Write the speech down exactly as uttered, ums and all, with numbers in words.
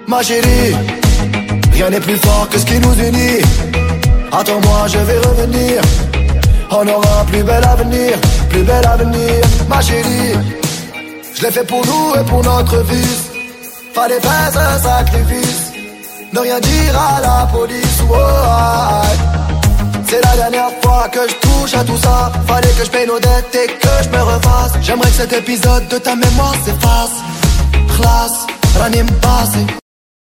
Ma chérie, rien n'est plus fort que ce qui nous unit. Attends-moi, je vais revenir. On aura un plus bel avenir, plus bel avenir. Ma chérie, je l'ai fait pour nous et pour notre fils. Fallait faire un sacrifice, ne rien dire à la police. Oh, ah, c'est la dernière fois que je touche à tout ça. Fallait que je paye nos dettes et que je me refasse. J'aimerais que cet épisode de ta mémoire s'efface. Khlas, rani m'passe.